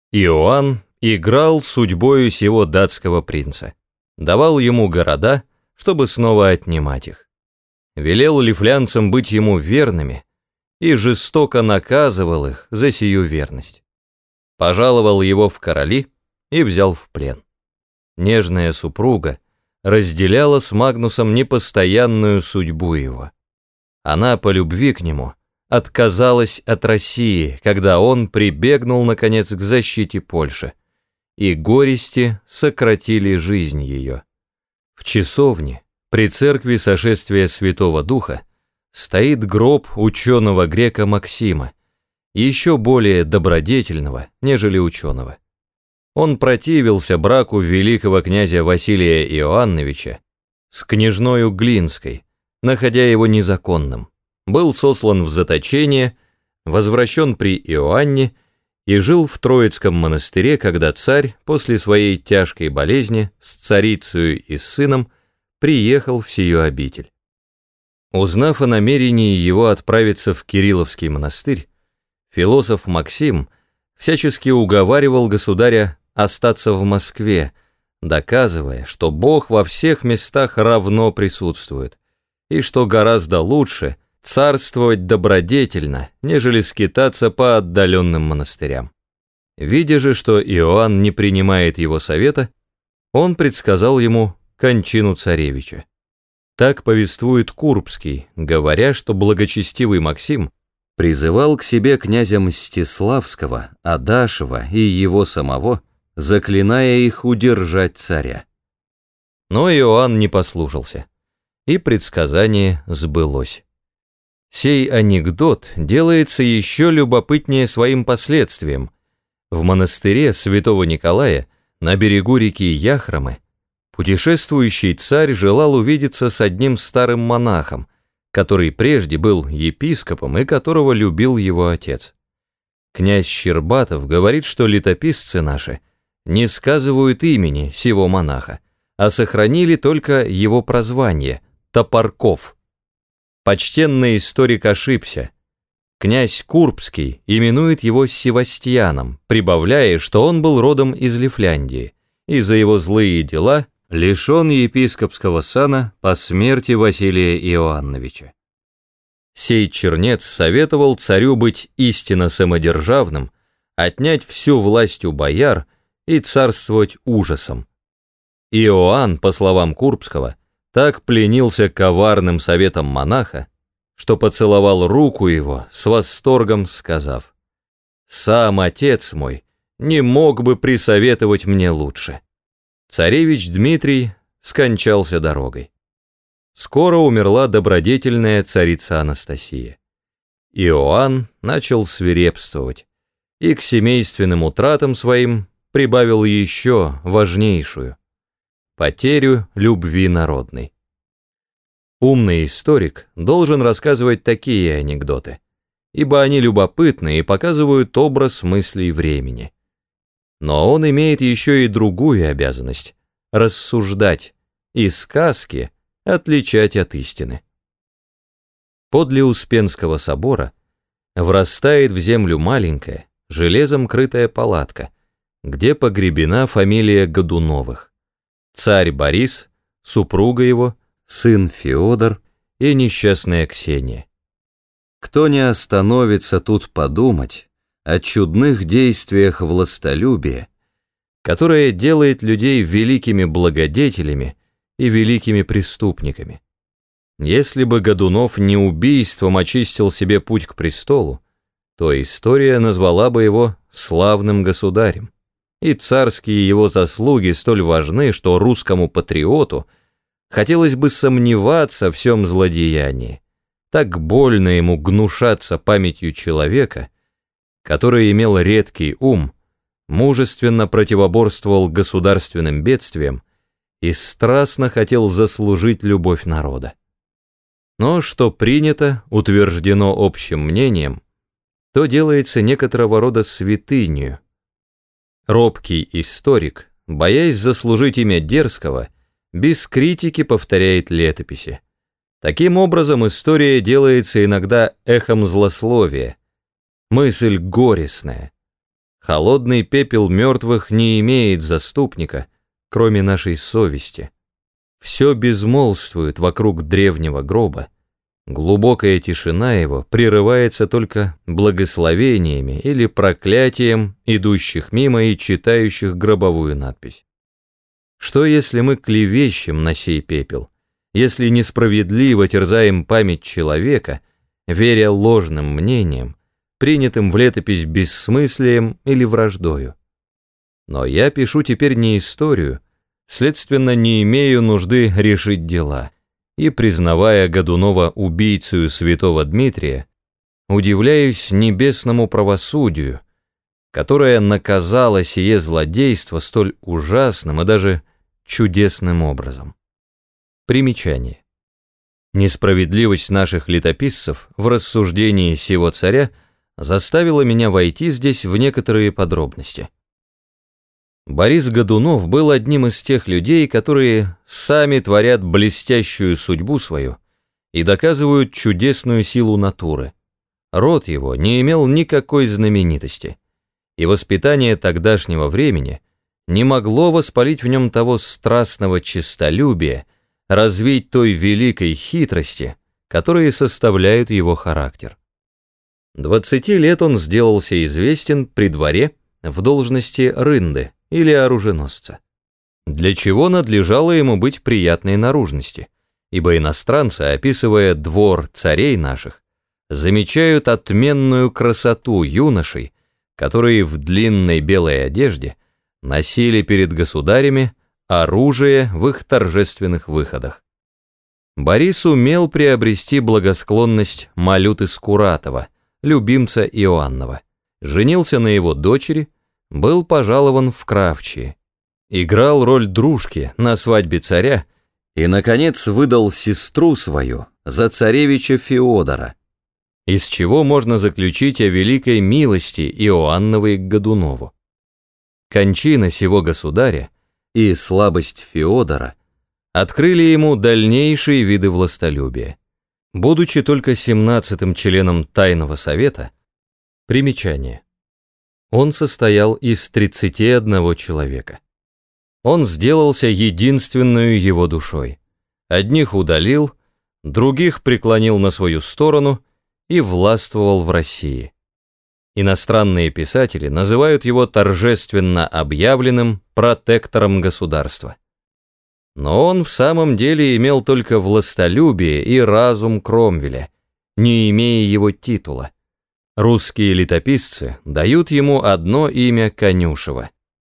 Иоанн играл судьбою сего датского принца, давал ему города, чтобы снова отнимать их. Велел лифлянцам быть ему верными и жестоко наказывал их за сию верность. Пожаловал его в короли и взял в плен. Нежная супруга разделяла с Магнусом непостоянную судьбу его. Она по любви к нему отказалась от России, когда он прибегнул, наконец, к защите Польши, и горести сократили жизнь ее. В часовне, при церкви Сошествия Святого Духа, стоит гроб ученого грека Максима, еще более добродетельного, нежели ученого. Он противился браку великого князя Василия Иоанновича с княжною Глинской, находя его незаконным, был сослан в заточение, возвращен при Иоанне и жил в Троицком монастыре, когда царь после своей тяжкой болезни с царицею и с сыном приехал в сию обитель. Узнав о намерении его отправиться в Кирилловский монастырь, философ Максим всячески уговаривал государя остаться в Москве, доказывая, что Бог во всех местах равно присутствует, и что гораздо лучше царствовать добродетельно, нежели скитаться по отдаленным монастырям. Видя же, что Иоанн не принимает его совета, он предсказал ему кончину царевича. Так повествует Курбский, говоря, что благочестивый Максим призывал к себе князя Мстиславского, Адашева и его самого, заклиная их удержать царя. Но Иоанн не послушался, и предсказание сбылось. Сей анекдот делается еще любопытнее своим последствием. В монастыре святого Николая на берегу реки Яхромы путешествующий царь желал увидеться с одним старым монахом, который прежде был епископом и которого любил его отец. Князь Щербатов говорит, что летописцы наши не сказывают имени сего монаха, а сохранили только его прозвание – Топорков. Почтенный историк ошибся. Князь Курбский именует его Севастьяном, прибавляя, что он был родом из Лифляндии, и за его злые дела лишен епископского сана по смерти Василия Иоанновича. Сей чернец советовал царю быть истинно самодержавным, отнять всю власть у бояр и царствовать ужасом. Иоанн, по словам Курбского, так пленился коварным советом монаха, что поцеловал руку его с восторгом, сказав: «Сам отец мой не мог бы присоветовать мне лучше». Царевич Дмитрий скончался дорогой. Скоро умерла добродетельная царица Анастасия. Иоанн начал свирепствовать и к семейственным утратам своим прибавил еще важнейшую – потерю любви народной. Умный историк должен рассказывать такие анекдоты, ибо они любопытны и показывают образ мыслей времени. Но он имеет еще и другую обязанность – рассуждать и сказки отличать от истины. Подле Успенского собора врастает в землю маленькая, железом крытая палатка, где погребена фамилия Годуновых. Царь Борис, супруга его, сын Феодор и несчастная Ксения. Кто не остановится тут подумать о чудных действиях властолюбия, которое делает людей великими благодетелями и великими преступниками. Если бы Годунов не убийством очистил себе путь к престолу, то история назвала бы его славным государем, и царские его заслуги столь важны, что русскому патриоту хотелось бы сомневаться в всем злодеянии. Так больно ему гнушаться памятью человека, который имел редкий ум, мужественно противоборствовал государственным бедствиям и страстно хотел заслужить любовь народа. Но что принято, утверждено общим мнением, то делается некоторого рода святынью. Робкий историк, боясь заслужить имя дерзкого, без критики повторяет летописи. Таким образом, история делается иногда эхом злословия, мысль горестная. Холодный пепел мертвых не имеет заступника, кроме нашей совести. Все безмолвствует вокруг древнего гроба. Глубокая тишина его прерывается только благословениями или проклятием идущих мимо и читающих гробовую надпись. Что если мы клевещем на сей пепел, если несправедливо терзаем память человека, веря ложным мнениям, принятым в летопись бессмыслием или враждою? Но я пишу теперь не историю, следственно, не имею нужды решить дела, и, признавая Годунова убийцею святого Дмитрия, удивляюсь небесному правосудию, которое наказало сие злодейство столь ужасным и даже чудесным образом. Примечание. Несправедливость наших летописцев в рассуждении сего царя заставила меня войти здесь в некоторые подробности. Борис Годунов был одним из тех людей, которые сами творят блестящую судьбу свою и доказывают чудесную силу натуры. Род его не имел никакой знаменитости, и воспитание тогдашнего времени не могло воспалить в нем того страстного честолюбия, развить той великой хитрости, которые составляют его характер. 20 лет он сделался известен при дворе в должности рынды или оруженосца, для чего надлежало ему быть приятной наружности, ибо иностранцы, описывая двор царей наших, замечают отменную красоту юношей, которые в длинной белой одежде носили перед государями оружие в их торжественных выходах. Борис умел приобрести благосклонность Малюты Скуратова, любимца Иоаннова, женился на его дочери, был пожалован в Кравчие, играл роль дружки на свадьбе царя и, наконец, выдал сестру свою за царевича Феодора, из чего можно заключить о великой милости Иоанновой к Годунову. Кончина сего государя и слабость Феодора открыли ему дальнейшие виды властолюбия. Будучи только 17-м членом Тайного Совета, примечание, он состоял из 31 человека. Он сделался единственную его душой. Одних удалил, других преклонил на свою сторону и властвовал в России. Иностранные писатели называют его торжественно объявленным протектором государства. Но он в самом деле имел только властолюбие и разум Кромвеля, не имея его титула. Русские летописцы дают ему одно имя Конюшева.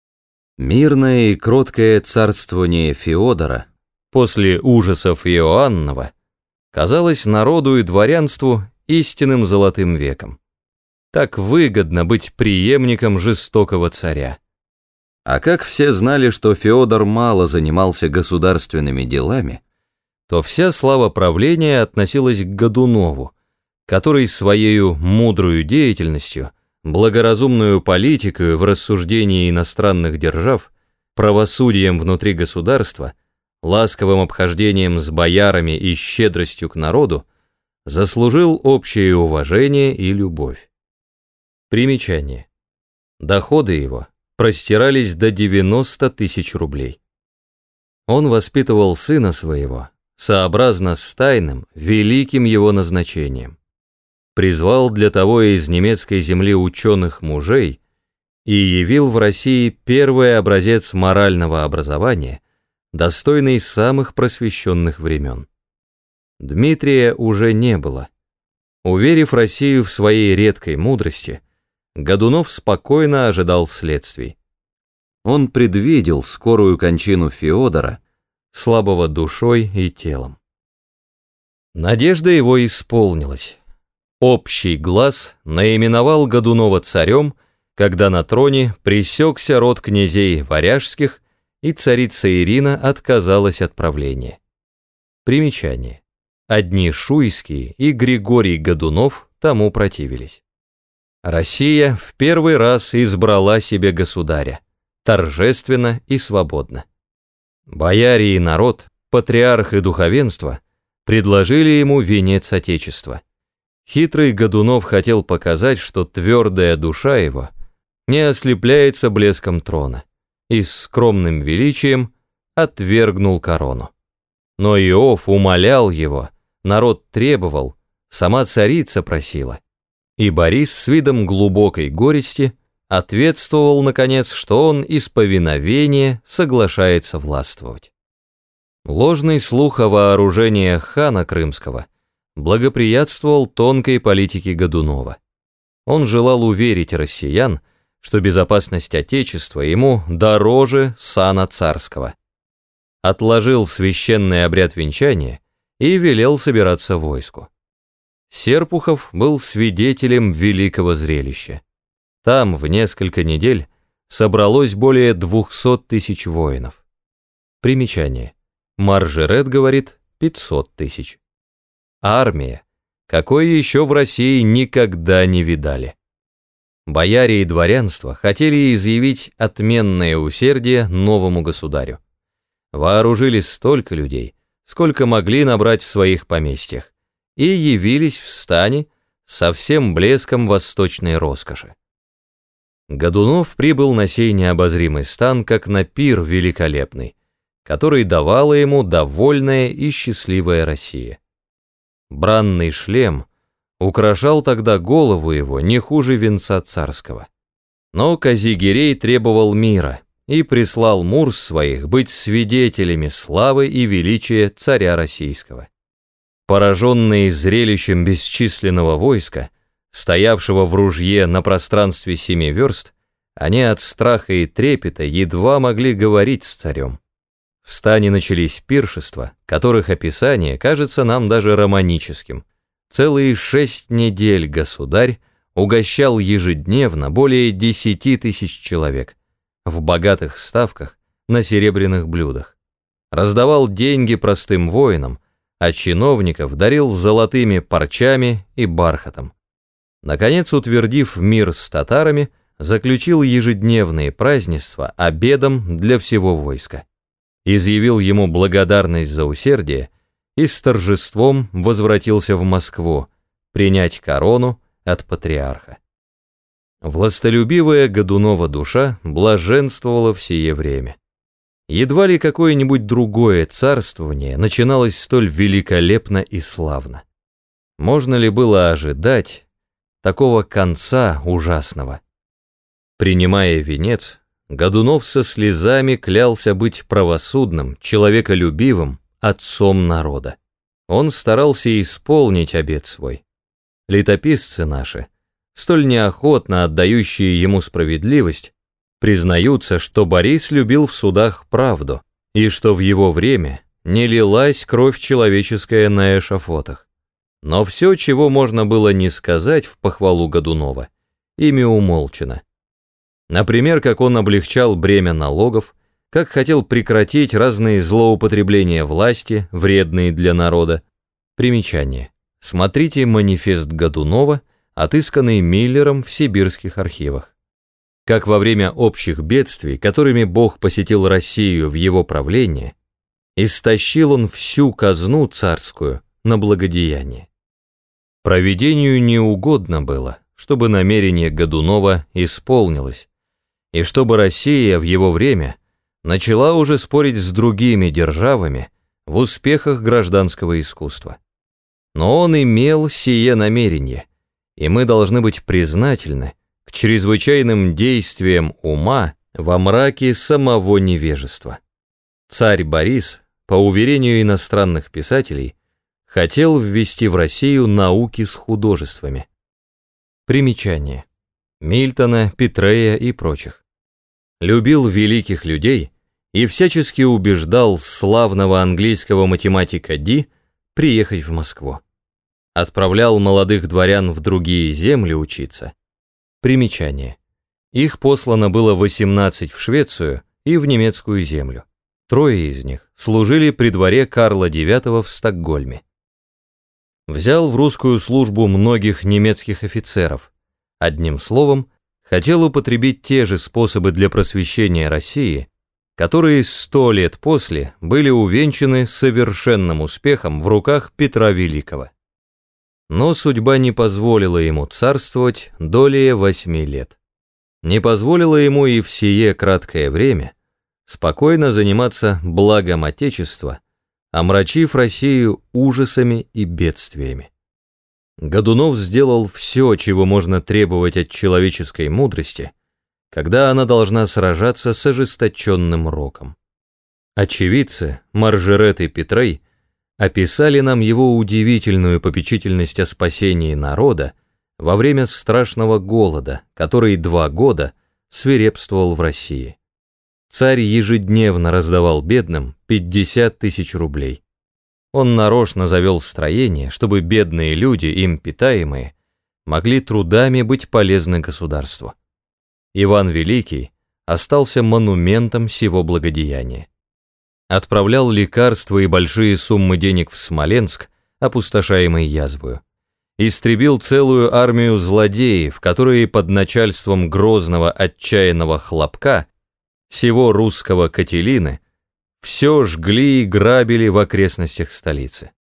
Мирное и кроткое царствование Феодора после ужасов Иоаннова казалось народу и дворянству истинным золотым веком. Так выгодно быть преемником жестокого царя. А как все знали, что Феодор мало занимался государственными делами, то вся слава правления относилась к Годунову, который своею мудрую деятельностью, благоразумную политикой в рассуждении иностранных держав, правосудием внутри государства, ласковым обхождением с боярами и щедростью к народу, заслужил общее уважение и любовь. Примечание. Доходы его простирались до 90 тысяч рублей. Он воспитывал сына своего, сообразно с тайным, великим его назначением. Призвал для того из немецкой земли ученых мужей и явил в России первый образец морального образования, достойный самых просвещенных времен. Дмитрия уже не было. Уверив Россию в своей редкой мудрости, Годунов спокойно ожидал следствий. Он предвидел скорую кончину Феодора, слабого душой и телом. Надежда его исполнилась. Общий глас наименовал Годунова царем, когда на троне пресекся род князей варяжских, и царица Ирина отказалась от правления. Примечание. Одни Шуйские и Григорий Годунов тому противились. Россия в первый раз избрала себе государя, торжественно и свободно. Бояре и народ, патриарх и духовенство предложили ему венец Отечества. Хитрый Годунов хотел показать, что твердая душа его не ослепляется блеском трона и с скромным величием отвергнул корону. Но Иов умолял его, народ требовал, сама царица просила. И Борис с видом глубокой горести ответствовал, наконец, что он из повиновения соглашается властвовать. Ложный слух о вооружениях хана Крымского благоприятствовал тонкой политике Годунова. Он желал уверить россиян, что безопасность Отечества ему дороже сана царского. Отложил священный обряд венчания и велел собираться войску. Серпухов был свидетелем великого зрелища. Там в несколько недель собралось более 200 тысяч воинов. Примечание. Маржерет говорит 500 тысяч. Армия, какой еще в России никогда не видали. Бояре и дворянство хотели изъявить отменное усердие новому государю. Вооружили столько людей, сколько могли набрать в своих поместьях, и явились в стане со всем блеском восточной роскоши. Годунов прибыл на сей необозримый стан, как на пир великолепный, который давала ему довольная и счастливая Россия. Бранный шлем украшал тогда голову его не хуже венца царского. Но Казигирей требовал мира и прислал мурс своих быть свидетелями славы и величия царя российского. Пораженные зрелищем бесчисленного войска, стоявшего в ружье на пространстве 7 верст, они от страха и трепета едва могли говорить с царем. В стане начались пиршества, которых описание кажется нам даже романическим. Целые 6 недель государь угощал ежедневно более 10 тысяч человек в богатых ставках на серебряных блюдах. Раздавал деньги простым воинам, а чиновников дарил золотыми парчами и бархатом. Наконец, утвердив мир с татарами, заключил ежедневные празднества обедом для всего войска. Изъявил ему благодарность за усердие и с торжеством возвратился в Москву принять корону от патриарха. Властолюбивая Годунова душа блаженствовала в сие время. Едва ли какое-нибудь другое царствование начиналось столь великолепно и славно. Можно ли было ожидать такого конца ужасного? Принимая венец, Годунов со слезами клялся быть правосудным, человеколюбивым отцом народа. Он старался исполнить обет свой. Летописцы наши, столь неохотно отдающие ему справедливость, признаются, что Борис любил в судах правду, и что в его время не лилась кровь человеческая на эшафотах. Но все, чего можно было не сказать в похвалу Годунова, ими умолчано. Например, как он облегчал бремя налогов, как хотел прекратить разные злоупотребления власти, вредные для народа. Примечание. Смотрите манифест Годунова, отысканный Миллером в сибирских архивах. Как во время общих бедствий, которыми Бог посетил Россию в его правлении, истощил он всю казну царскую на благодеяние. Провидению неугодно было, чтобы намерение Годунова исполнилось, и чтобы Россия в его время начала уже спорить с другими державами в успехах гражданского искусства. Но он имел сие намерение, и мы должны быть признательны к чрезвычайным действиям ума во мраке самого невежества. Царь Борис, по уверению иностранных писателей, хотел ввести в Россию науки с художествами. Примечание. Мильтона, Петрея и прочих. Любил великих людей и всячески убеждал славного английского математика Ди приехать в Москву. Отправлял молодых дворян в другие земли учиться. Примечание. Их послано было 18 в Швецию и в немецкую землю. 3 из них служили при дворе Карла IX в Стокгольме. Взял в русскую службу многих немецких офицеров. Одним словом, хотел употребить те же способы для просвещения России, которые 100 лет после были увенчаны совершенным успехом в руках Петра Великого. Но судьба не позволила ему царствовать долее 8 лет. не позволило ему и в сие краткое время спокойно заниматься благом Отечества, омрачив Россию ужасами и бедствиями. Годунов сделал все, чего можно требовать от человеческой мудрости, когда она должна сражаться с ожесточенным роком. Очевидцы, Маржерет и Петрей, описали нам его удивительную попечительность о спасении народа во время страшного голода, который 2 года свирепствовал в России. Царь ежедневно раздавал бедным 50 тысяч рублей. Он нарочно завел строение, чтобы бедные люди, им питаемые, могли трудами быть полезны государству. Иван Великий остался монументом сего благодеяния. Отправлял лекарства и большие суммы денег в Смоленск, опустошаемый язвою. Истребил целую армию злодеев, которые под начальством грозного отчаянного Хлопка, сего русского Кателины, все жгли и грабили в окрестностях столицы.